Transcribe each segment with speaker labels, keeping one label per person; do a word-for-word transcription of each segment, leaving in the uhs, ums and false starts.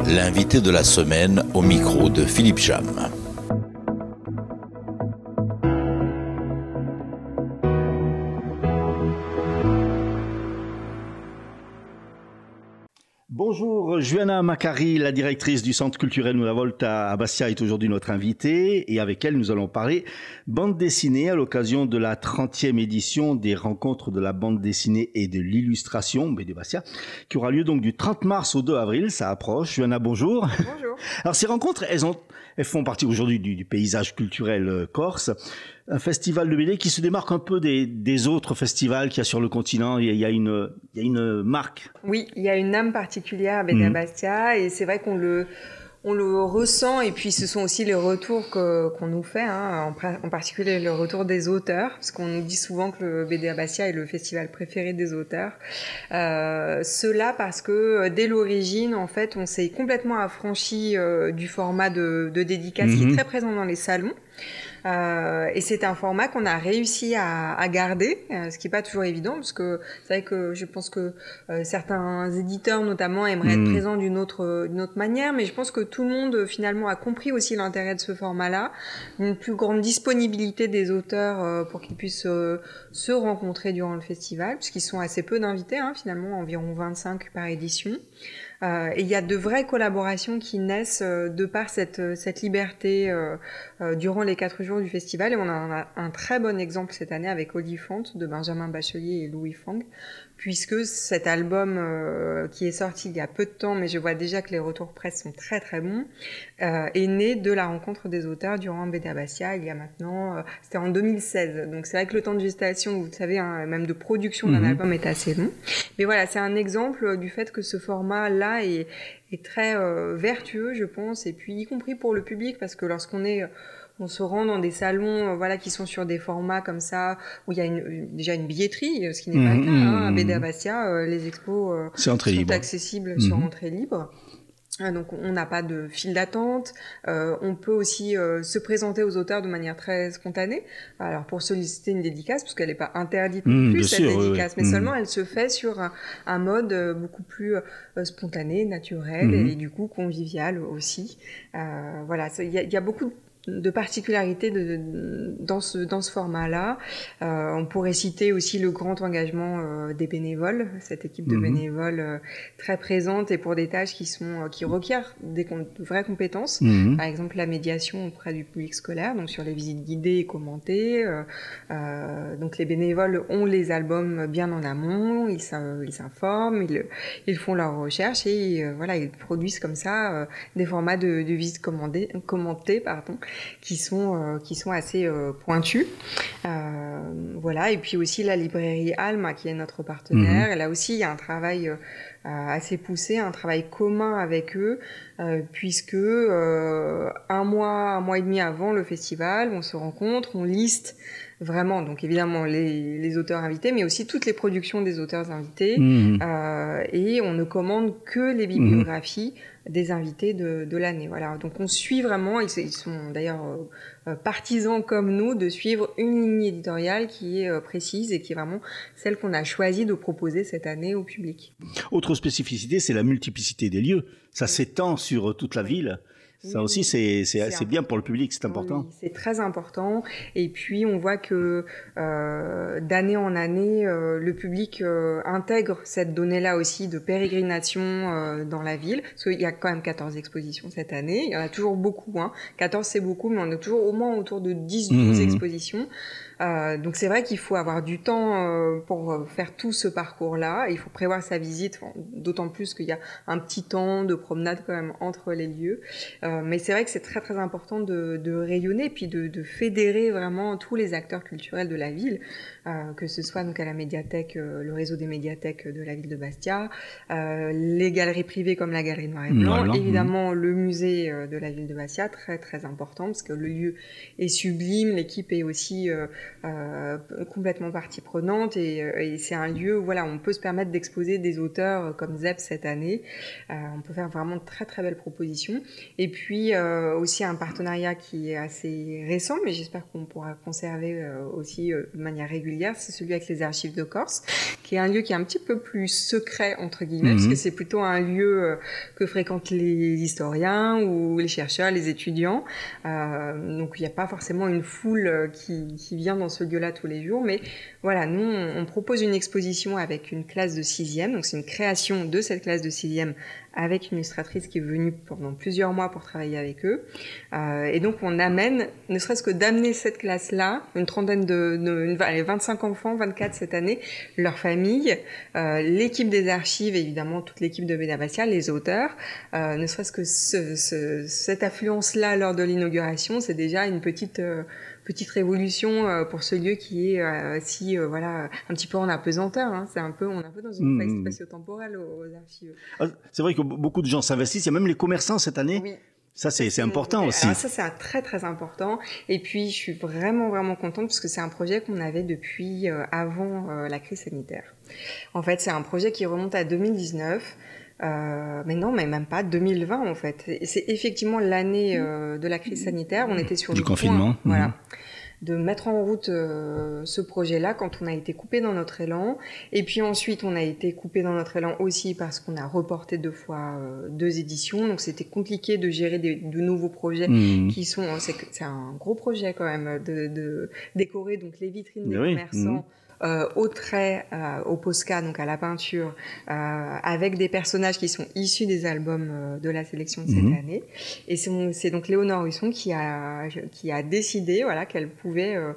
Speaker 1: L'invité de la semaine au micro de Philippe Jam.
Speaker 2: Bonjour, Joanna Macari, la directrice du Centre culturel Nulla Volta à Bastia, est aujourd'hui notre invitée et avec elle nous allons parler bande dessinée à l'occasion de la trentième édition des rencontres de la bande dessinée et de l'illustration B D Bastia qui aura lieu donc du trente mars au deux avril, ça approche. Joanna, bonjour.
Speaker 3: Bonjour.
Speaker 2: Alors ces rencontres, elles, ont, elles font partie aujourd'hui du, du paysage culturel corse. Un festival de B D qui se démarque un peu des, des autres festivals qu'il y a sur le continent. Il y a, il y a, une, il y a une marque.
Speaker 3: Oui, il y a une âme particulière à B D
Speaker 2: Mmh.
Speaker 3: Bastia et c'est vrai qu'on le, on le ressent et puis ce sont aussi les retours que, qu'on nous fait, hein, en, en particulier le retour des auteurs, parce qu'on nous dit souvent que le B D Bastia est le festival préféré des auteurs. Euh, cela parce que dès l'origine, en fait, on s'est complètement affranchi euh, du format de, de dédicace mmh. qui est très présent dans les salons. Euh, et c'est un format qu'on a réussi à, à garder, euh, ce qui n'est pas toujours évident, parce que c'est vrai que je pense que euh, certains éditeurs notamment aimeraient mmh. être présents d'une autre, d'une autre manière, mais je pense que tout le monde finalement a compris aussi l'intérêt de ce format-là, une plus grande disponibilité des auteurs euh, pour qu'ils puissent euh, se rencontrer durant le festival, puisqu'ils sont assez peu d'invités, hein, finalement environ vingt-cinq par édition. Euh, et il y a de vraies collaborations qui naissent euh, de par cette, cette liberté euh, euh, durant les quatre jours du festival. Et on a un, un très bon exemple cette année avec Olifante de Benjamin Bachelier et Louis Fang, puisque cet album euh, qui est sorti il y a peu de temps, mais je vois déjà que les retours presse sont très très bons, euh, est né de la rencontre des auteurs durant B D Bastia il y a maintenant, euh, c'était en deux mille seize. Donc c'est vrai que le temps de gestation, vous savez, hein, même de production d'un mmh. album est assez long. Mais voilà, c'est un exemple du fait que ce format-là est, est très euh, vertueux, je pense, et puis y compris pour le public, parce que lorsqu'on est... On se rend dans des salons, euh, voilà, qui sont sur des formats comme ça, où il y a une, une, déjà une billetterie, ce qui n'est mmh, pas le cas. Hein. À B D Bastia, euh, les expos euh, sont libre. accessibles mmh. sur entrée libre. Donc on n'a pas de file d'attente, euh, on peut aussi euh, se présenter aux auteurs de manière très spontanée, alors pour solliciter une dédicace, parce qu'elle n'est pas interdite non mmh, plus cette sûr, dédicace, oui, oui. mais mmh. seulement elle se fait sur un, un mode beaucoup plus euh, spontané, naturel mmh. et, et du coup convivial aussi. Euh, voilà, il y, y a beaucoup de de particularité de, de, dans ce dans ce format-là. Euh, on pourrait citer aussi le grand engagement euh, des bénévoles, cette équipe de mmh. bénévoles euh, très présente et pour des tâches qui sont euh, qui requièrent des com- de vraies compétences. Mmh. Par exemple, la médiation auprès du public scolaire, donc sur les visites guidées et commentées. Euh, euh, donc les bénévoles ont les albums bien en amont, ils ils s'informent, ils ils font leurs recherches et euh, voilà, ils produisent comme ça euh, des formats de, de visites commandées, commentées, pardon. qui sont euh, qui sont assez euh, pointus. Euh, voilà, et puis aussi la librairie Alma qui est notre partenaire. Mmh. Et là aussi, il y a un travail euh, assez poussé, un travail commun avec eux, euh, puisque euh, un mois, un mois et demi avant le festival, on se rencontre, on liste vraiment, donc évidemment les, les auteurs invités, mais aussi toutes les productions des auteurs invités, mmh. euh, et on ne commande que les bibliographies mmh. des invités de, de l'année. Voilà, donc on suit vraiment, ils, ils sont d'ailleurs euh, partisans comme nous de suivre une ligne éditoriale qui est euh, précise et qui est vraiment celle qu'on a choisi de proposer cette année au public.
Speaker 2: Autre spécificité, c'est la multiplicité des lieux. Ça oui. s'étend sur toute la ville. Ça oui, aussi, c'est, c'est, c'est, c'est bien pour le public, c'est important.
Speaker 3: Oui, c'est très important. Et puis, on voit que euh, d'année en année, euh, le public euh, intègre cette donnée-là aussi de pérégrination euh, dans la ville. Parce qu'il y a quand même quatorze expositions cette année. Il y en a toujours beaucoup. Hein. quatorze, c'est beaucoup, mais on est toujours au moins autour de dix douze mmh. expositions. Euh, donc c'est vrai qu'il faut avoir du temps euh, pour faire tout ce parcours-là. Il faut prévoir sa visite, d'autant plus qu'il y a un petit temps de promenade quand même entre les lieux. Euh, mais c'est vrai que c'est très très important de, de rayonner et puis de, de fédérer vraiment tous les acteurs culturels de la ville, euh, que ce soit donc à la médiathèque, euh, le réseau des médiathèques de la ville de Bastia, euh, les galeries privées comme la galerie Noir et Blanc, mmh, évidemment mmh. le musée euh, de la ville de Bastia, très très important parce que le lieu est sublime, l'équipe est aussi euh, euh, complètement partie prenante et, et c'est un lieu où voilà, on peut se permettre d'exposer des auteurs comme Zeb cette année. Euh, on peut faire vraiment de très très belles propositions. Et puis euh, aussi un partenariat qui est assez récent, mais j'espère qu'on pourra conserver euh, aussi euh, de manière régulière, c'est celui avec les Archives de Corse, qui est un lieu qui est un petit peu plus secret entre guillemets, mmh. parce que c'est plutôt un lieu euh, que fréquentent les historiens ou les chercheurs, les étudiants. Euh, donc il n'y a pas forcément une foule qui, qui vient dans ce lieu-là tous les jours, mais voilà, nous on, on propose une exposition avec une classe de sixième, donc c'est une création de cette classe de sixième avec une illustratrice qui est venue pendant plusieurs mois pour travailler avec eux. Euh, et donc on amène, ne serait-ce que d'amener cette classe-là, une trentaine de, de une, allez, vingt-cinq enfants, vingt-quatre cette année, leur famille, euh, l'équipe des archives, évidemment toute l'équipe de B D Abbassia, les auteurs, euh, ne serait-ce que ce, ce, cette affluence-là lors de l'inauguration, c'est déjà une petite... Euh, petite révolution euh, pour ce lieu qui est euh, si euh, voilà un petit peu en apesanteur, hein. C'est un peu on est un peu dans une mmh. phase spatio-temporelle aux, aux archives.
Speaker 2: Ah, c'est vrai que beaucoup de gens s'investissent, il y a même les commerçants cette année.
Speaker 3: Oui.
Speaker 2: Ça c'est, c'est important aussi.
Speaker 3: Alors, ça c'est un très très important et puis je suis vraiment vraiment contente parce que c'est un projet qu'on avait depuis euh, avant euh, la crise sanitaire. En fait, c'est un projet qui remonte à deux mille dix-neuf. Euh, mais non, mais même pas deux mille vingt en fait. Et c'est effectivement l'année euh, de la crise sanitaire. On était sur
Speaker 2: du
Speaker 3: le
Speaker 2: confinement,
Speaker 3: point, mmh. voilà, de mettre en route euh, ce projet-là quand on a été coupé dans notre élan. Et puis ensuite, on a été coupé dans notre élan aussi parce qu'on a reporté deux fois euh, deux éditions. Donc c'était compliqué de gérer des, de nouveaux projets mmh. qui sont. C'est, c'est un gros projet quand même de, de décorer donc les vitrines des oui. commerçants. Mmh. Euh, au trait, euh, au Posca, donc à la peinture, euh, avec des personnages qui sont issus des albums euh, de la sélection de cette mmh. année. Et c'est, c'est donc Léonore Husson qui a, qui a décidé voilà, qu'elle pouvait euh,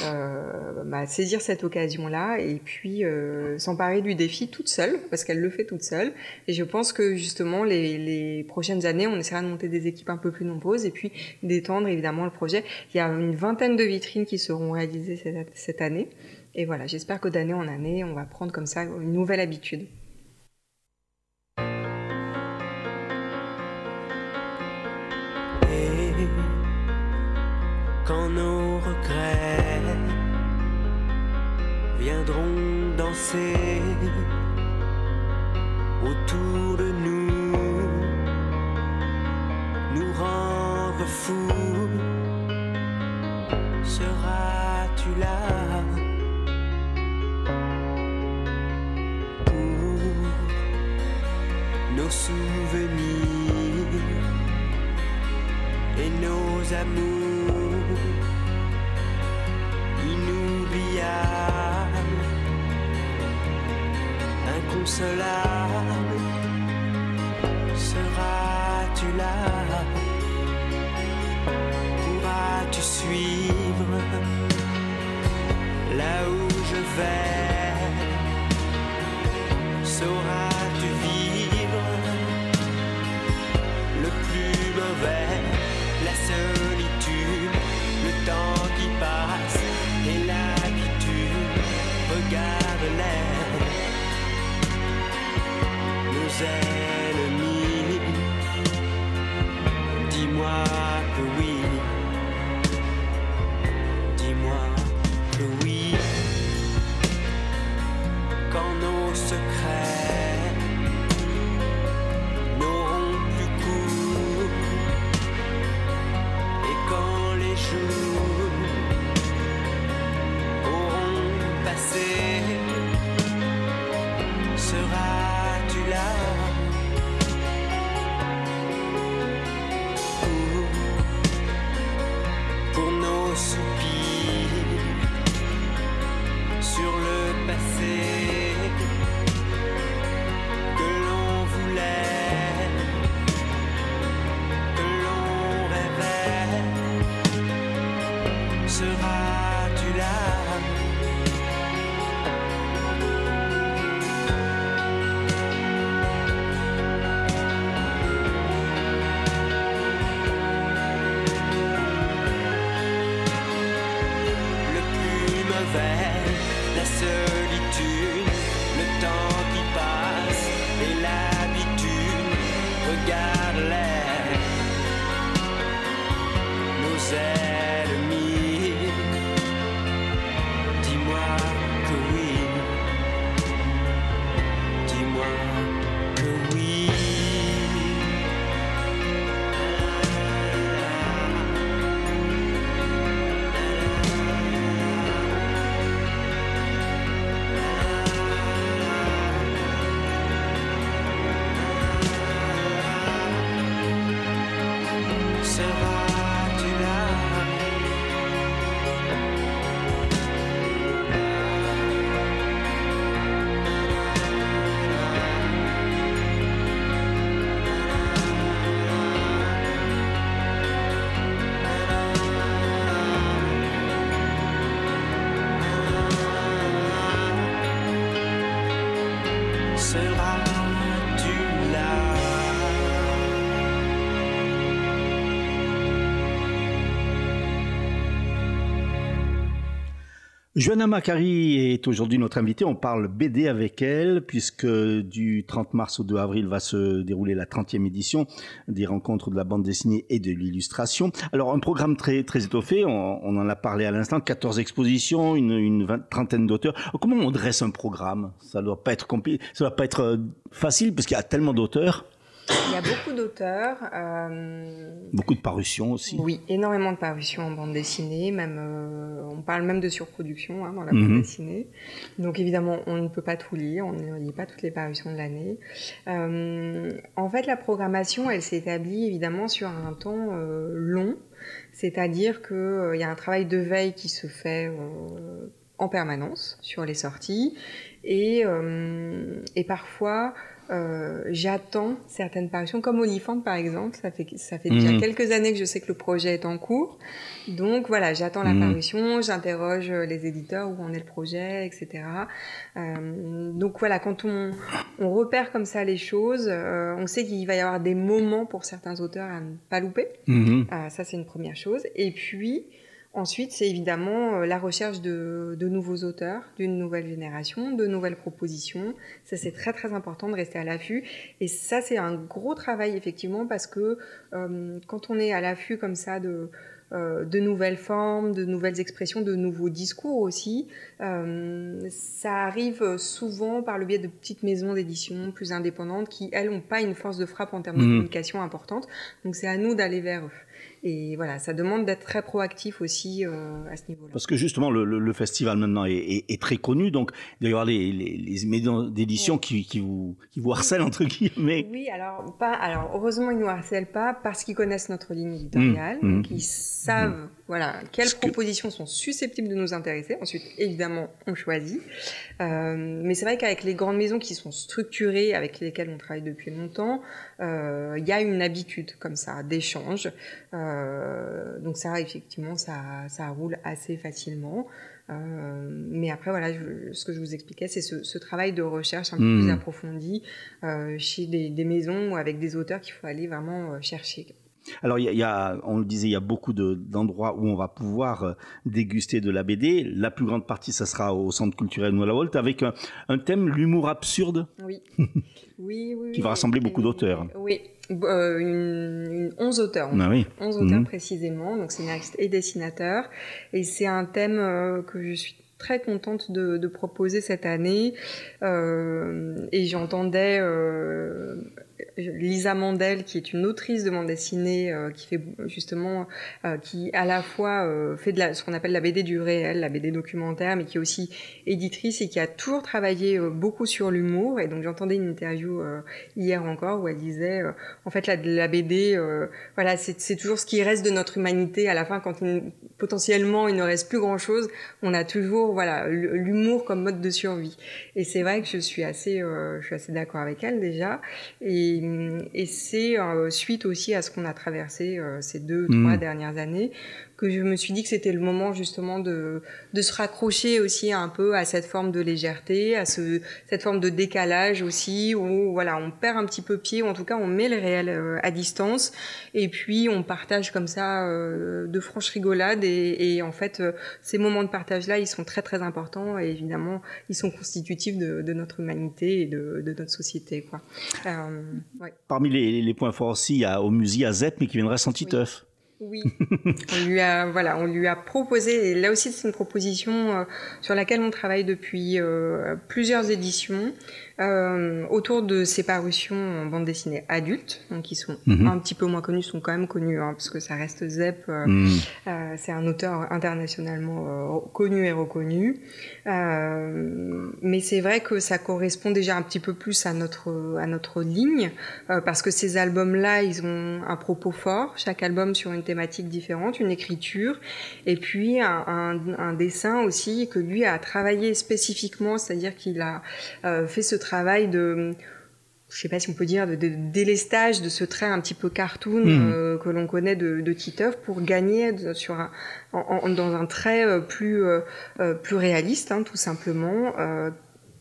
Speaker 3: euh, bah, saisir cette occasion-là et puis euh, s'emparer du défi toute seule, parce qu'elle le fait toute seule. Et je pense que justement, les, les prochaines années, on essaiera de monter des équipes un peu plus nombreuses et puis d'étendre évidemment le projet. Il y a une vingtaine de vitrines qui seront réalisées cette, cette année. Et voilà, j'espère que d'année en année, on va prendre comme ça une nouvelle habitude.
Speaker 4: Et quand nos regrets viendront danser autour de nous, nous rendre fous, seras-tu là? Nos souvenirs et nos amours inoubliables, inconsolables, seras-tu là? Pourras-tu suivre là où je vais? Sauras-tu vivre le plus mauvais, la solitude, le temps qui passe et l'habitude? Regarde l'air, nos ennemis, dis-moi que oui, dis-moi que oui. Quand nos secrets n'auront plus cours et quand les jours auront passé, seras-tu là pour, pour nos soupirs sur le passé? seras-tu là?
Speaker 2: Joanna Macari est aujourd'hui notre invitée. On parle B D avec elle puisque du trente mars au deux avril va se dérouler la trentième édition des rencontres de la bande dessinée et de l'illustration. Alors un programme très très étoffé, on, on en a parlé à l'instant, quatorze expositions, une, une vingt, trentaine d'auteurs. Comment on dresse un programme? Ça doit pas être compli- ça doit pas être facile parce qu'il y a tellement d'auteurs.
Speaker 3: Il y a beaucoup d'auteurs. Euh...
Speaker 2: Beaucoup de parutions aussi.
Speaker 3: Oui, énormément de parutions en bande dessinée. Même, euh, on parle même de surproduction hein, dans la
Speaker 2: Mhm.
Speaker 3: bande dessinée. Donc évidemment, on ne peut pas tout lire. On ne lit pas toutes les parutions de l'année. Euh, en fait, la programmation, elle s'établit évidemment sur un temps euh, long. C'est-à-dire qu'il euh, y a un travail de veille qui se fait euh, en permanence sur les sorties. Et, euh, et parfois... Euh, j'attends certaines parutions, comme Oliphant par exemple, ça fait, ça fait déjà
Speaker 2: Mmh.
Speaker 3: quelques années que je sais que le projet est en cours, donc voilà, j'attends la
Speaker 2: Mmh.
Speaker 3: parution, j'interroge les éditeurs, où en est le projet, et cetera. Euh, donc voilà, quand on, on repère comme ça les choses, euh, on sait qu'il va y avoir des moments pour certains auteurs à ne pas louper,
Speaker 2: Mhm.
Speaker 3: euh, ça c'est une première chose, et puis... Ensuite, c'est évidemment euh, la recherche de, de nouveaux auteurs, d'une nouvelle génération, de nouvelles propositions. Ça, c'est très très important de rester à l'affût. Et ça, c'est un gros travail effectivement parce que euh, quand on est à l'affût comme ça de, euh, de nouvelles formes, de nouvelles expressions, de nouveaux discours aussi, euh, ça arrive souvent par le biais de petites maisons d'édition plus indépendantes qui, elles, n'ont pas une force de frappe en termes de
Speaker 2: Mhm.
Speaker 3: communication importante. Donc, c'est à nous d'aller vers eux. Et voilà, ça demande d'être très proactif aussi euh, à ce niveau-là.
Speaker 2: Parce que justement, le, le, le festival maintenant est, est, est très connu, donc il doit y avoir les, les, les maisons d'édition
Speaker 3: Ouais.
Speaker 2: qui, qui, vous, qui vous harcèlent, entre guillemets.
Speaker 3: Oui, alors, pas, alors heureusement, ils ne nous harcèlent pas parce qu'ils connaissent notre ligne éditoriale,
Speaker 2: Mmh,
Speaker 3: donc ils savent voilà, quelles
Speaker 2: Parce que-
Speaker 3: propositions sont susceptibles de nous intéresser. Ensuite, évidemment, on choisit. Euh, mais c'est vrai qu'avec les grandes maisons qui sont structurées, avec lesquelles on travaille depuis longtemps, euh, il y a une habitude comme ça d'échange. Euh, donc ça, effectivement, ça, ça roule assez facilement. Euh, mais après, voilà, je, ce que je vous expliquais, c'est ce, ce travail de recherche un peu
Speaker 2: Mmh.
Speaker 3: plus approfondi euh, chez des, des maisons ou avec des auteurs qu'il faut aller vraiment euh, chercher.
Speaker 2: Alors, il y a, il y a, on le disait, il y a beaucoup de, d'endroits où on va pouvoir euh, déguster de la B D. La plus grande partie, ça sera au Centre culturel Noël-la-Volte, avec un, un thème, l'humour absurde,
Speaker 3: Oui, oui, oui.
Speaker 2: qui
Speaker 3: oui.
Speaker 2: va rassembler beaucoup
Speaker 3: Et-
Speaker 2: d'auteurs.
Speaker 3: Oui, euh, une, une onze auteurs.
Speaker 2: Ah oui.
Speaker 3: onze auteurs
Speaker 2: Mhm.
Speaker 3: précisément, donc scénaristes et dessinateurs. Et c'est un thème euh, que je suis très contente de, de proposer cette année. Euh, et j'entendais euh, Lisa Mandel, qui est une autrice de bande dessinée, euh, qui fait justement, euh, qui à la fois euh, fait de la, ce qu'on appelle la B D du réel, la B D documentaire, mais qui est aussi éditrice et qui a toujours travaillé euh, beaucoup sur l'humour. Et donc j'entendais une interview euh, hier encore où elle disait, euh, en fait, la, la B D, euh, voilà, c'est, c'est toujours ce qui reste de notre humanité. À la fin, quand il, potentiellement il ne reste plus grand-chose, on a toujours, voilà, l'humour comme mode de survie. Et c'est vrai que je suis assez, euh, je suis assez d'accord avec elle déjà. Et, et c'est euh, suite aussi à ce qu'on a traversé euh, ces deux,
Speaker 2: Mmh.
Speaker 3: trois dernières années que je me suis dit que c'était le moment justement de, de se raccrocher aussi un peu à cette forme de légèreté, à ce, cette forme de décalage aussi, où voilà, on perd un petit peu pied, ou en tout cas on met le réel euh, à distance, et puis on partage comme ça euh, de franches rigolades, et, et en fait euh, ces moments de partage-là, ils sont très très importants, et évidemment ils sont constitutifs de, de notre humanité et de, de notre société, quoi. Euh, ouais.
Speaker 2: Parmi les, les points forts aussi, il y a au musée à Zep, mais qui viendra sans Titeuf.
Speaker 3: Oui, on lui a voilà, on lui a proposé, et là aussi c'est une proposition euh, sur laquelle on travaille depuis euh, plusieurs éditions euh, autour de ces parutions en bande dessinée adulte, donc qui sont
Speaker 2: Mhm.
Speaker 3: un petit peu moins connus, sont quand même connus hein, parce que ça reste Zep, euh,
Speaker 2: Mmh.
Speaker 3: euh, c'est un auteur internationalement euh, connu et reconnu, euh, mais c'est vrai que ça correspond déjà un petit peu plus à notre à notre ligne euh, parce que ces albums-là, ils ont un propos fort, chaque album sur une thématique différente, une écriture, et puis un, un, un dessin aussi que lui a travaillé spécifiquement, c'est-à-dire qu'il a euh, fait ce travail de, je sais pas si on peut dire, de, de délestage de ce trait un petit peu cartoon
Speaker 2: Mmh.
Speaker 3: euh, que l'on connaît de, de Titeuf pour gagner de, sur un, en, en, dans un trait euh, plus, euh, plus réaliste, hein, tout simplement. Euh,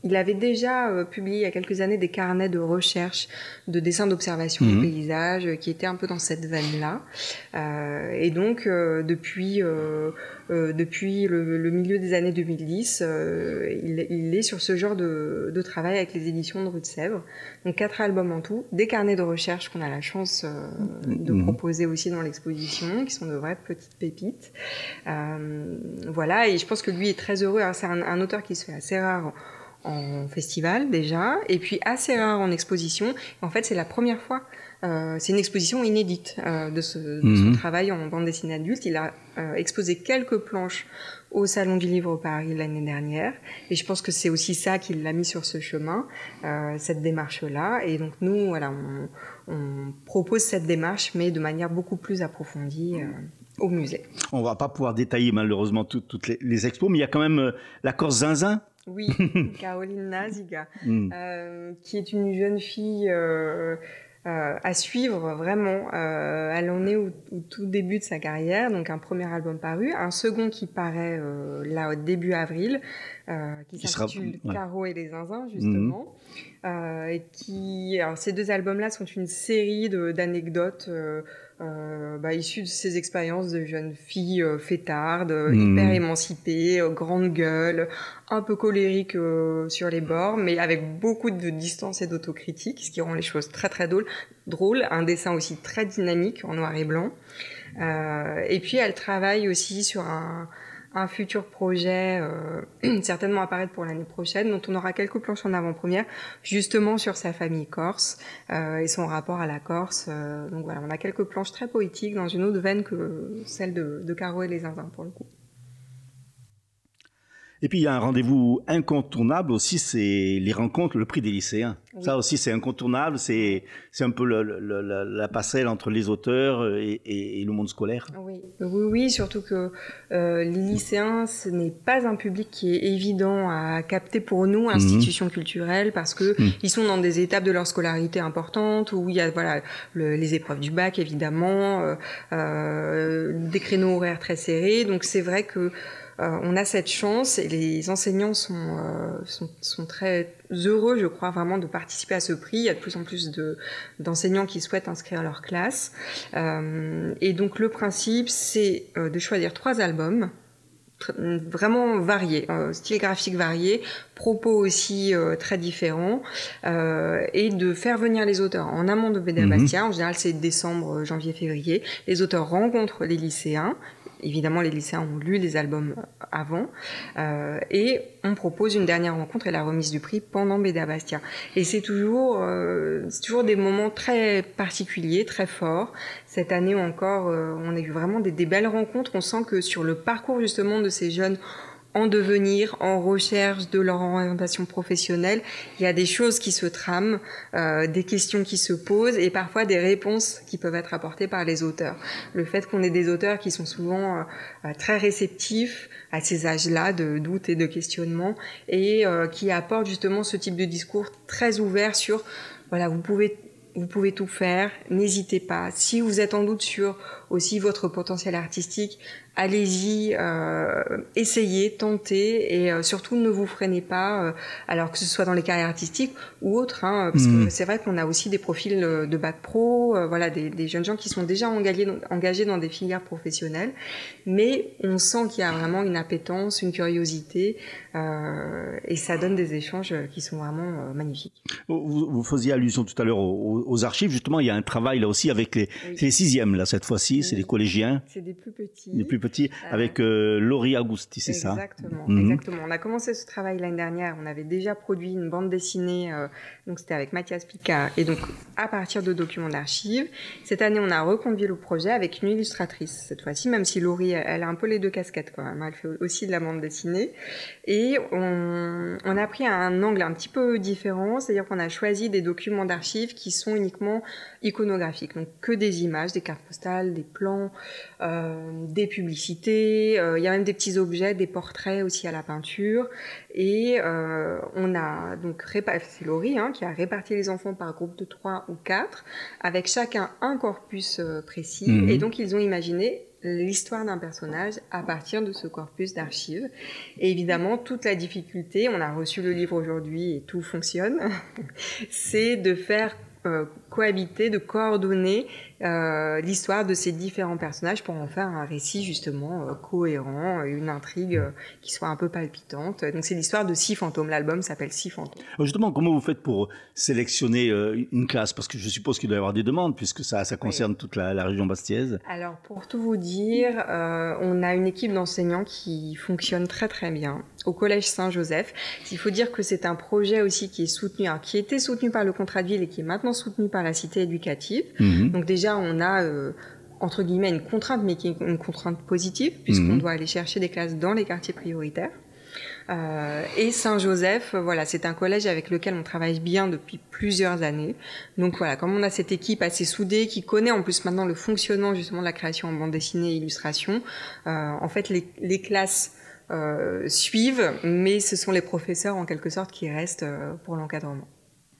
Speaker 3: il avait déjà euh, publié il y a quelques années des carnets de recherche, de dessins d'observation
Speaker 2: Mhm.
Speaker 3: de paysages, euh, qui étaient un peu dans cette veine-là. Euh, et donc, euh, depuis, euh, euh, depuis le, le milieu des années deux mille dix, euh, il, il est sur ce genre de, de travail avec les éditions de Rue de Sèvres. Donc, quatre albums en tout, des carnets de recherche qu'on a la chance euh, de
Speaker 2: Mhm.
Speaker 3: proposer aussi dans l'exposition, qui sont de vraies petites pépites. Euh, voilà, et je pense que lui est très heureux. Alors, c'est un, un auteur qui se fait assez rare en festival déjà, et puis assez rare en exposition. En fait, c'est la première fois. Euh, c'est une exposition inédite euh, de, ce, de son
Speaker 2: Mhm.
Speaker 3: travail en bande dessinée adulte. Il a euh, exposé quelques planches au Salon du Livre au Paris l'année dernière, et je pense que c'est aussi ça qui l'a mis sur ce chemin, euh, cette démarche-là. Et donc nous, voilà, on, on propose cette démarche, mais de manière beaucoup plus approfondie euh, au musée.
Speaker 2: On va pas pouvoir détailler malheureusement tout- toutes les, les expos, mais il y a quand même euh, la Corse Zinzin.
Speaker 3: Oui, Caroline Naziga,
Speaker 2: Mm.
Speaker 3: euh, qui est une jeune fille euh, euh, à suivre vraiment. Euh, elle en est au, au tout début de sa carrière, donc un premier album paru, un second qui paraît euh, là au début avril, euh, qui,
Speaker 2: Qui sera-
Speaker 3: s'intitule
Speaker 2: ouais.
Speaker 3: Caro et les zinzins justement. Euh, et qui, alors ces deux albums-là sont une série de, d'anecdotes euh, euh, bah, issues de ses expériences de jeune fille euh, fêtarde, euh,
Speaker 2: Mhm.
Speaker 3: hyper émancipée, euh, grande gueule, un peu colérique euh, sur les bords, mais avec beaucoup de distance et d'autocritique, ce qui rend les choses très très drôles. drôles. Un dessin aussi très dynamique en noir et blanc. Euh, et puis elle travaille aussi sur un, un futur projet, euh, certainement apparaître pour l'année prochaine, dont on aura quelques planches en avant-première, justement sur sa famille corse euh, et son rapport à la Corse. Euh, donc voilà, on a quelques planches très poétiques dans une autre veine que celle de, de Caro et les zinzins pour le coup.
Speaker 2: Et puis il y a un rendez-vous incontournable aussi, c'est les rencontres, le prix des lycéens.
Speaker 3: Oui.
Speaker 2: Ça aussi c'est incontournable, c'est c'est un peu le, le, la, la passerelle entre les auteurs et, et, et le monde scolaire.
Speaker 3: Oui, oui, oui, surtout que euh, les lycéens, ce n'est pas un public qui est évident à capter pour nous, institutions mmh. culturelles, parce que mmh. ils sont dans des étapes de leur scolarité importantes, où il y a voilà le, les épreuves du bac évidemment, euh, euh, des créneaux horaires très serrés, donc c'est vrai que Euh, on a cette chance et les enseignants sont, euh, sont, sont très heureux, je crois, vraiment de participer à ce prix. Il y a de plus en plus de, d'enseignants qui souhaitent inscrire leur classe. Euh, et donc le principe, c'est euh, de choisir trois albums vraiment variés, euh, style graphique varié, propos aussi euh, très différents, euh, et de faire venir les auteurs en amont de B D A Bastia. En général, c'est décembre, janvier, février. Les auteurs rencontrent les lycéens. Évidemment, les lycéens ont lu les albums avant, euh, et on propose une dernière rencontre et la remise du prix pendant B D A Bastia. Et c'est toujours, euh, c'est toujours des moments très particuliers, très forts. Cette année encore, euh, on a eu vraiment des, des belles rencontres. On sent que sur le parcours justement de ces jeunes en devenir, en recherche de leur orientation professionnelle, il y a des choses qui se trament, euh, des questions qui se posent et parfois des réponses qui peuvent être apportées par les auteurs. Le fait qu'on ait des auteurs qui sont souvent euh, très réceptifs à ces âges-là de doute et de questionnement et euh, qui apportent justement ce type de discours très ouvert sur, voilà, vous pouvez Vous pouvez tout faire, n'hésitez pas. Si vous êtes en doute sur aussi votre potentiel artistique, allez-y, euh, essayez, tentez et euh, surtout ne vous freinez pas, euh, alors que ce soit dans les carrières artistiques ou autres, hein, parce mmh. que c'est vrai qu'on a aussi des profils de bac pro, euh, voilà, des, des jeunes gens qui sont déjà engagés, engagés dans des filières professionnelles, mais on sent qu'il y a vraiment une appétence, une curiosité, euh, et ça donne des échanges qui sont vraiment euh, magnifiques.
Speaker 2: Vous, vous faisiez allusion tout à l'heure aux, aux archives, justement, il y a un travail là aussi avec les, oui. les sixièmes, là, cette fois-ci, oui. c'est les collégiens.
Speaker 3: C'est des plus petits.
Speaker 2: Les plus petits, euh, avec euh, Laurie Augusti, c'est ça?
Speaker 3: Exactement, mmh. exactement. On a commencé ce travail l'année dernière, on avait déjà produit une bande dessinée, euh, donc c'était avec Mathias Picard, et donc à partir de documents d'archives. Cette année, on a reconduit le projet avec une illustratrice, cette fois-ci, même si Laurie, elle a un peu les deux casquettes quand même, elle fait aussi de la bande dessinée. Et on, on a pris un angle un petit peu différent, c'est-à-dire qu'on a choisi des documents d'archives qui sont uniquement iconographiques, donc que des images, des cartes postales, des plans, euh, des publicités, euh, il y a même des petits objets, des portraits aussi à la peinture, et euh, on a donc réparti, c'est Laurie hein, qui a réparti les enfants par groupe de trois ou quatre, avec chacun un corpus euh, précis, mmh. et donc ils ont imaginé l'histoire d'un personnage à partir de ce corpus d'archives. Et évidemment, toute la difficulté, on a reçu le livre aujourd'hui et tout fonctionne, c'est de faire euh, cohabiter, de coordonner euh, l'histoire de ces différents personnages pour en faire un récit justement euh, cohérent, une intrigue euh, qui soit un peu palpitante. Donc c'est l'histoire de six fantômes. L'album s'appelle Six fantômes.
Speaker 2: Alors justement, comment vous faites pour sélectionner euh, une classe? Parce que je suppose qu'il doit y avoir des demandes puisque ça, ça concerne oui. toute la, la région bastiaise.
Speaker 3: Alors pour tout vous dire, euh, on a une équipe d'enseignants qui fonctionne très très bien au Collège Saint-Joseph. Il faut dire que c'est un projet aussi qui est soutenu, alors, qui était soutenu par le contrat de ville et qui est maintenant soutenu par la cité éducative. Mmh. Donc déjà, on a euh, entre guillemets une contrainte, mais qui est une contrainte positive, puisqu'on mmh. doit aller chercher des classes dans les quartiers prioritaires. Euh, et Saint-Joseph, voilà, c'est un collège avec lequel on travaille bien depuis plusieurs années. Donc voilà, comme on a cette équipe assez soudée qui connaît en plus maintenant le fonctionnement justement de la création en bande dessinée et illustration, euh, en fait les, les classes euh, suivent, mais ce sont les professeurs en quelque sorte qui restent euh, pour l'encadrement.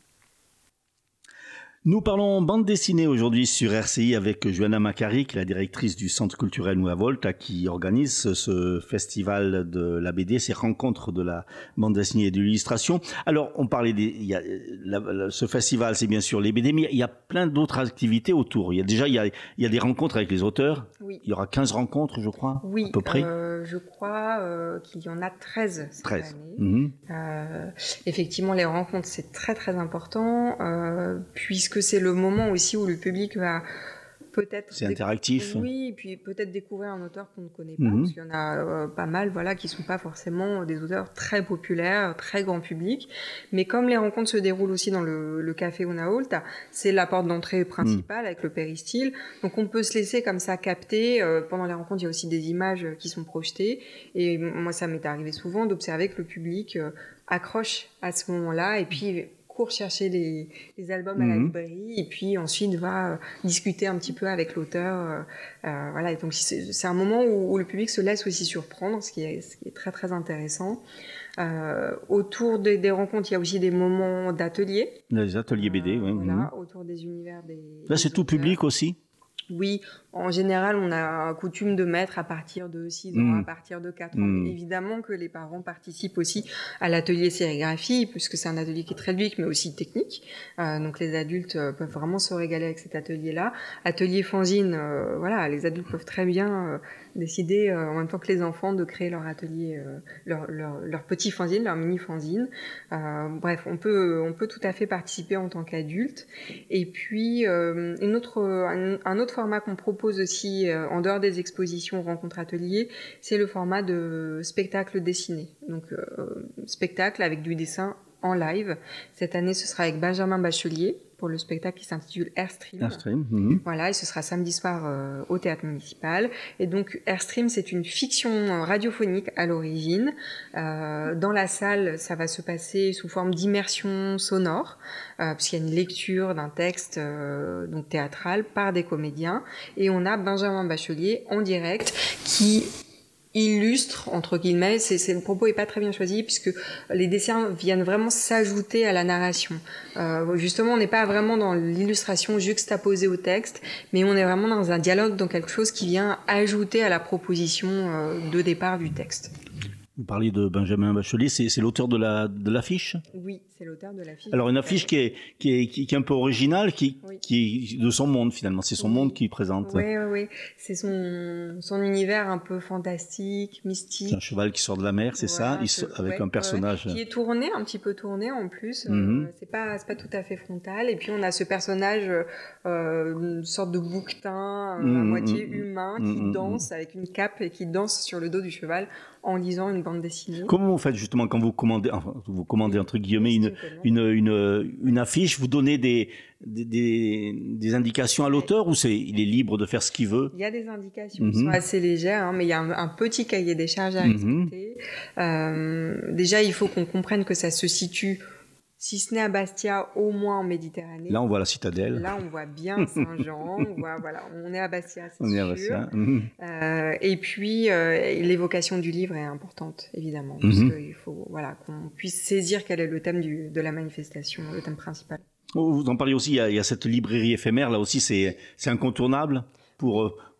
Speaker 2: Nous parlons bande dessinée aujourd'hui sur R C I avec Joanna Macari, qui est la directrice du Centre culturel Nueva Volta, qui organise ce festival de la B D, ces rencontres de la bande dessinée et de l'illustration. Alors, on parlait des, il y a, la, la, ce festival, c'est bien sûr les B D, mais il y a plein d'autres activités autour. Il y a déjà, il y a, il y a des rencontres avec les auteurs.
Speaker 3: Oui.
Speaker 2: Il y aura quinze rencontres, je crois,
Speaker 3: oui,
Speaker 2: à peu près.
Speaker 3: Euh, je crois euh, qu'il y en a treize cette
Speaker 2: treize.
Speaker 3: année.
Speaker 2: Mmh.
Speaker 3: Euh, effectivement, les rencontres, c'est très très important, euh, puisque c'est le moment aussi où le public va peut-être...
Speaker 2: C'est interactif.
Speaker 3: Déc- oui, et puis peut-être découvrir un auteur qu'on ne connaît pas,
Speaker 2: mmh.
Speaker 3: parce qu'il y en a euh, pas mal, voilà, qui ne sont pas forcément des auteurs très populaires, très grand public. Mais comme les rencontres se déroulent aussi dans le, le café Unaolta, c'est la porte d'entrée principale mmh. avec le péristyle. Donc on peut se laisser comme ça capter. Euh, pendant les rencontres, il y a aussi des images qui sont projetées. Et moi, ça m'est arrivé souvent d'observer que le public euh, accroche à ce moment-là. Et puis... court chercher les, les albums mmh. à la librairie et puis ensuite va euh, discuter un petit peu avec l'auteur. Euh, euh, voilà, et donc c'est, c'est un moment où, où le public se laisse aussi surprendre, ce qui est, ce qui est très très intéressant. Euh, autour des, des rencontres, il y a aussi des moments d'ateliers.
Speaker 2: Les ateliers B D,
Speaker 3: euh,
Speaker 2: oui.
Speaker 3: Voilà,
Speaker 2: mmh.
Speaker 3: autour des univers des.
Speaker 2: Là,
Speaker 3: des
Speaker 2: c'est tout
Speaker 3: auteurs.
Speaker 2: public aussi.
Speaker 3: Oui, en général, on a coutume de mettre à partir de six ans, mmh. à partir de quatre ans. Mmh. Évidemment que les parents participent aussi à l'atelier sérigraphie, puisque c'est un atelier qui est très ludique, mais aussi technique. Euh, donc les adultes euh, peuvent vraiment se régaler avec cet atelier-là. Atelier fanzine, euh, voilà, les adultes peuvent très bien euh, décider, euh, en même temps que les enfants, de créer leur atelier, euh, leur, leur, leur petit fanzine, leur mini fanzine. Euh, bref, on peut, on peut tout à fait participer en tant qu'adulte. Et puis, euh, une autre, un, un autre format qu'on propose aussi euh, en dehors des expositions rencontres ateliers, c'est le format de spectacle dessiné. Donc euh, spectacle avec du dessin en live. Cette année, ce sera avec Benjamin Bachelier pour le spectacle qui s'intitule Airstream.
Speaker 2: Airstream. Mmh.
Speaker 3: Voilà, et ce sera samedi soir euh, au théâtre municipal. Et donc Airstream, c'est une fiction radiophonique à l'origine. Euh, dans la salle, ça va se passer sous forme d'immersion sonore, euh, puisqu'il y a une lecture d'un texte euh, donc théâtral par des comédiens. Et on a Benjamin Bachelier en direct qui illustre, entre guillemets, c'est, c'est, le propos est pas très bien choisi puisque les dessins viennent vraiment s'ajouter à la narration. Euh, justement, on n'est pas vraiment dans l'illustration juxtaposée au texte, mais on est vraiment dans un dialogue, dans quelque chose qui vient ajouter à la proposition euh, de départ du texte.
Speaker 2: Vous parliez de Benjamin Bachelier, c'est, c'est l'auteur de, la, de l'affiche ?
Speaker 3: Oui, c'est l'auteur de l'affiche.
Speaker 2: Alors une affiche qui est, qui est, qui, qui est un peu originale, qui, oui. qui est de son monde finalement, c'est son oui. monde qui présente.
Speaker 3: Oui, oui, oui. C'est son, son univers un peu fantastique, mystique.
Speaker 2: C'est un cheval qui sort de la mer, c'est voilà, ça, il sort, avec ouais, un personnage.
Speaker 3: Ouais, qui est tourné, un petit peu tourné en plus, mm-hmm. euh, c'est pas, c'est pas tout à fait frontal. Et puis on a ce personnage, euh, une sorte de bouquetin, euh, mm-hmm. à moitié humain, qui mm-hmm. danse avec une cape et qui danse sur le dos du cheval en lisant une bande dessinée.
Speaker 2: Comment vous faites justement quand vous commandez, enfin, vous commandez entre guillemets une, une, une, une affiche, vous donnez des, des, des, des indications à l'auteur ou c'est, il est libre de faire ce qu'il veut ?
Speaker 3: Il y a des indications qui mm-hmm. sont assez légères, hein, mais il y a un, un petit cahier des charges à respecter. Mm-hmm. Euh, déjà, il faut qu'on comprenne que ça se situe, si ce n'est à Bastia, au moins en Méditerranée.
Speaker 2: Là, on voit la citadelle.
Speaker 3: Là, on voit bien Saint-Jean. on voit, voilà, on est à Bastia, c'est
Speaker 2: on
Speaker 3: sûr.
Speaker 2: Est à Bastia. Mmh.
Speaker 3: Euh, et puis, euh, l'évocation du livre est importante, évidemment, mmh. parce qu'il faut, voilà, qu'on puisse saisir quel est le thème du, de la manifestation, le thème principal.
Speaker 2: Vous en parlez aussi. Il y a, il y a cette librairie éphémère. Là aussi, c'est, c'est incontournable pour. pour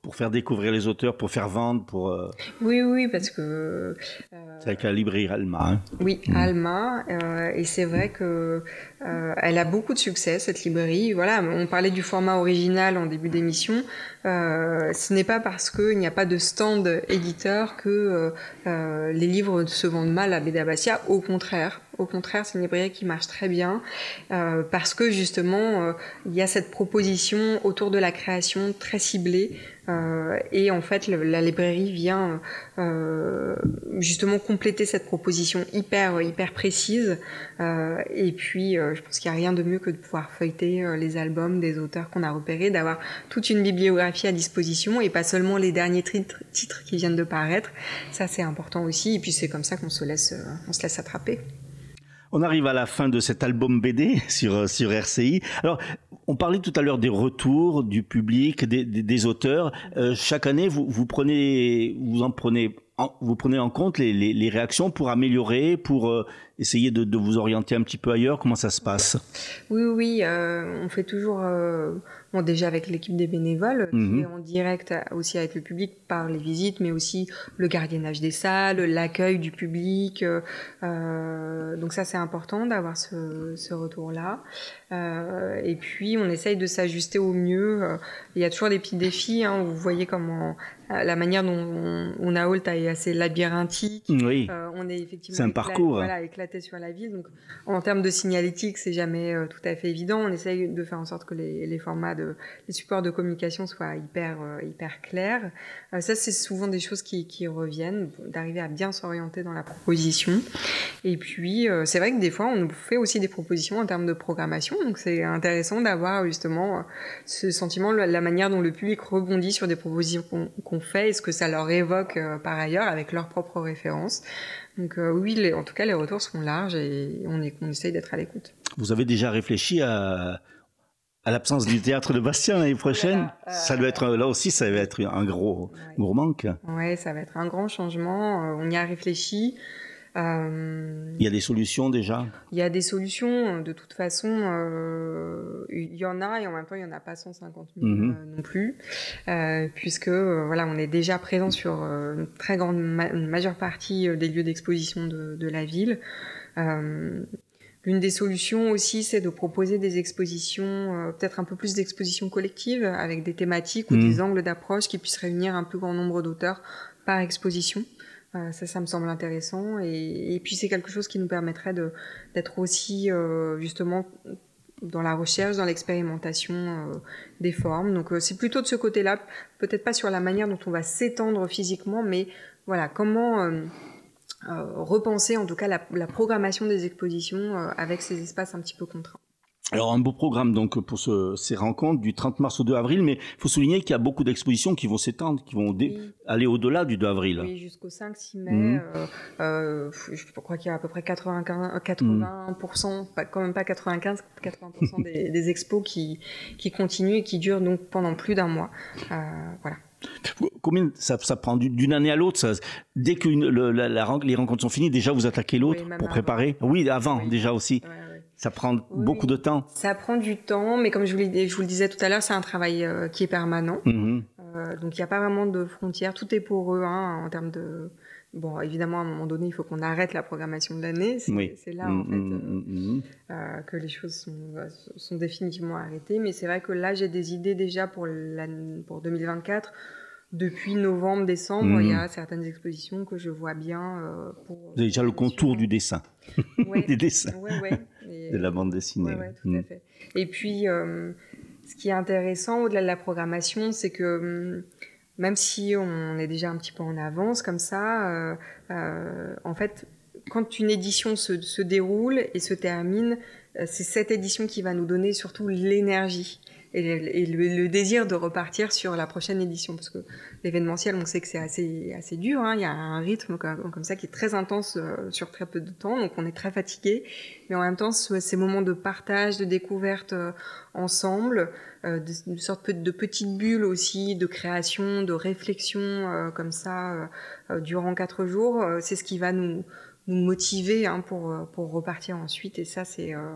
Speaker 2: pour faire découvrir les auteurs, pour faire vendre, pour... Euh...
Speaker 3: Oui, oui, parce que... Euh,
Speaker 2: c'est avec la librairie Alma. Hein.
Speaker 3: Oui, mmh. Alma, euh, et c'est vrai que euh, elle a beaucoup de succès, cette librairie. Voilà, on parlait du format original en début d'émission. Euh, ce n'est pas parce qu'il n'y a pas de stand éditeur que euh, les livres se vendent mal à B D Abbassia. Au contraire, au contraire, c'est une librairie qui marche très bien euh, parce que justement, euh, il y a cette proposition autour de la création très ciblée. Euh, et en fait, le, la librairie vient euh, justement compléter cette proposition hyper hyper précise. Euh, et puis, euh, je pense qu'il n'y a rien de mieux que de pouvoir feuilleter euh, les albums des auteurs qu'on a repérés, d'avoir toute une bibliographie à disposition et pas seulement les derniers titres, titres qui viennent de paraître. Ça, c'est important aussi. Et puis, c'est comme ça qu'on se laisse, euh, on se laisse attraper.
Speaker 2: On arrive à la fin de cet album B D sur, sur R C I. Alors, on parlait tout à l'heure des retours du public, des, des, des auteurs. Euh, chaque année, vous, vous prenez, vous en prenez, en, vous prenez en compte les, les, les réactions pour améliorer, pour euh, essayer de, de vous orienter un petit peu ailleurs. Comment ça se passe ?
Speaker 3: Oui, oui, euh, on fait toujours, euh, bon, déjà avec l'équipe des bénévoles, mm-hmm. qui est en direct aussi avec le public par les visites, mais aussi le gardiennage des salles, l'accueil du public. Euh, donc ça, c'est important d'avoir ce, ce retour-là. Euh, et puis, on essaye de s'ajuster au mieux. Euh, il y a toujours des petits défis. Hein, vous voyez comment euh, la manière dont on, on a Ault est assez labyrinthique.
Speaker 2: Oui.
Speaker 3: Euh, on est effectivement
Speaker 2: c'est un
Speaker 3: éclat-
Speaker 2: parcours.
Speaker 3: Voilà, éclaté sur la ville. Donc, en termes de signalétique, c'est jamais euh, tout à fait évident. On essaye de faire en sorte que les, les formats de, les supports de communication soient hyper, euh, hyper clairs. Euh, ça, c'est souvent des choses qui, qui reviennent, d'arriver à bien s'orienter dans la proposition. Et puis, euh, c'est vrai que des fois, on nous fait aussi des propositions en termes de programmation. Donc, c'est intéressant d'avoir justement ce sentiment, la manière dont le public rebondit sur des propositions qu'on, qu'on fait et ce que ça leur évoque euh, par ailleurs avec leurs propres références. Donc euh, oui, les, en tout cas, les retours sont larges et on, est, on essaye d'être à l'écoute.
Speaker 2: Vous avez déjà réfléchi à, à l'absence du théâtre de Bastia l'année prochaine ? Voilà, euh, ça doit être, là aussi, ça va être un gros, ouais. gros manque.
Speaker 3: Oui, ça va être un grand changement. Euh, on y a réfléchi.
Speaker 2: Euh, il y a des solutions déjà ?
Speaker 3: Il y a des solutions. De toute façon, euh, il y en a et en même temps, il n'y en a pas cent cinquante mille mmh. euh, non plus. Euh, puisque euh, voilà, on est déjà présent sur euh, une très grande, ma- une majeure partie des lieux d'exposition de, de la ville. Euh, L'une des solutions aussi, c'est de proposer des expositions, euh, peut-être un peu plus d'expositions collectives avec des thématiques ou mmh. des angles d'approche qui puissent réunir un plus grand nombre d'auteurs par exposition. Euh, ça, ça me semble intéressant. Et, et puis, c'est quelque chose qui nous permettrait de, d'être aussi, euh, justement, dans la recherche, dans l'expérimentation euh, des formes. Donc, euh, c'est plutôt de ce côté-là, peut-être pas sur la manière dont on va s'étendre physiquement, mais voilà, comment euh, euh, repenser, en tout cas, la, la programmation des expositions euh, avec ces espaces un petit peu contraints.
Speaker 2: Alors, un beau programme donc pour ce, ces rencontres du trente mars au deux avril, mais il faut souligner qu'il y a beaucoup d'expositions qui vont s'étendre, qui vont dé- oui. aller au-delà du deux avril.
Speaker 3: Oui, jusqu'au cinq six mai, mmh. euh, euh, je crois qu'il y a à peu près quatre-vingt-quinze, quatre-vingts pour cent, mmh. pas, quand même pas quatre-vingt-quinze, quatre-vingts pour cent des, des expos qui, qui continuent et qui durent donc pendant plus d'un mois. Euh, voilà.
Speaker 2: Combien ça, ça prend d'une année à l'autre ça, dès que une, le, la, la, les rencontres sont finies, déjà vous attaquez l'autre oui, pour préparer avant. Oui, avant oui. déjà aussi. Ouais, ouais. Ça prend oui, beaucoup de temps.
Speaker 3: Ça prend du temps, mais comme je vous, je vous le disais tout à l'heure, c'est un travail euh, qui est permanent. Mmh. Euh, donc il n'y a pas vraiment de frontières, tout est poreux hein, en termes de... Bon, évidemment, à un moment donné, il faut qu'on arrête la programmation de l'année. C'est, oui. c'est là, mmh, en fait, euh, mmh. euh, que les choses sont, sont définitivement arrêtées. Mais c'est vrai que là, j'ai des idées déjà pour, pour deux mille vingt-quatre. Depuis novembre, décembre, mmh. il y a certaines expositions que je vois bien. Euh, pour,
Speaker 2: Vous avez déjà le contour du dessin,
Speaker 3: ouais.
Speaker 2: des dessins,
Speaker 3: ouais, ouais. Et,
Speaker 2: de la bande dessinée.
Speaker 3: Oui, ouais, tout mmh. à fait. Et puis, euh, ce qui est intéressant au-delà de la programmation, c'est que même si on est déjà un petit peu en avance comme ça, euh, euh, en fait, quand une édition se, se déroule et se termine, c'est cette édition qui va nous donner surtout l'énergie. Et, le, le, le désir de repartir sur la prochaine édition, parce que l'événementiel, on sait que c'est assez, assez dur, hein, il y a un rythme comme, comme ça qui est très intense euh, sur très peu de temps, donc on est très fatigué, mais en même temps, ce, ces moments de partage, de découverte euh, ensemble, euh, de, une sorte de petite bulle aussi, de création, de réflexion, euh, comme ça, euh, euh, durant quatre jours, euh, c'est ce qui va nous... nous motiver hein, pour pour repartir ensuite et ça c'est euh,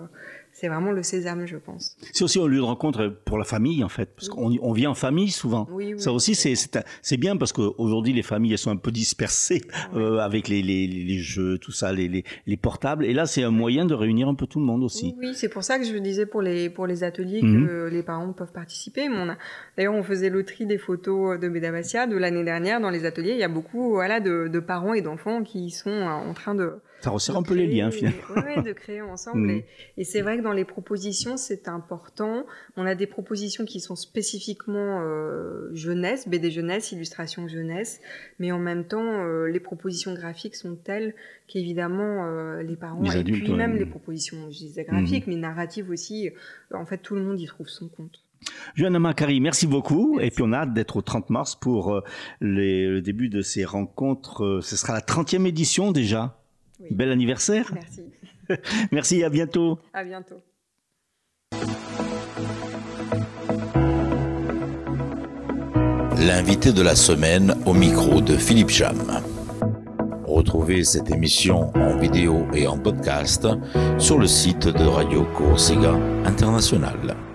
Speaker 3: c'est vraiment le sésame, je pense.
Speaker 2: C'est aussi un lieu de rencontre pour la famille, en fait, parce qu'on on vit en famille souvent.
Speaker 3: Oui, oui,
Speaker 2: ça aussi, c'est, c'est, c'est bien parce qu'aujourd'hui, les familles, elles sont un peu dispersées oui. euh, avec les, les, les jeux, tout ça, les, les, les portables. Et là, c'est un moyen de réunir un peu tout le monde aussi.
Speaker 3: Oui, oui, c'est pour ça que je disais pour les, pour les ateliers mmh. que les parents peuvent participer. Mais on a, d'ailleurs, on faisait le tri des photos de Béda Bassia de l'année dernière dans les ateliers. Il y a beaucoup voilà, de, de parents et d'enfants qui sont en train de...
Speaker 2: Ça resserre un peu les liens, finalement.
Speaker 3: Oui, de créer ensemble. Mmh. Et, et c'est vrai que dans les propositions, c'est important. On a des propositions qui sont spécifiquement euh, jeunesse, B D jeunesse, illustration jeunesse. Mais en même temps, euh, les propositions graphiques sont telles qu'évidemment, euh, les parents,
Speaker 2: les
Speaker 3: et
Speaker 2: adultes,
Speaker 3: puis
Speaker 2: ouais.
Speaker 3: même les propositions, je disais graphiques, mmh. mais narratives aussi, euh, en fait, tout le monde y trouve son compte.
Speaker 2: Johanna Macari, merci beaucoup.
Speaker 3: Merci.
Speaker 2: Et puis on a hâte d'être au trente mars pour euh, les, le début de ces rencontres. Euh, ce sera la trentième édition déjà. Oui. Bel anniversaire.
Speaker 3: Merci.
Speaker 2: Merci, à bientôt.
Speaker 3: À bientôt.
Speaker 1: L'invité de la semaine au micro de Philippe Cham. Retrouvez cette émission en vidéo et en podcast sur le site de Radio Corsica International.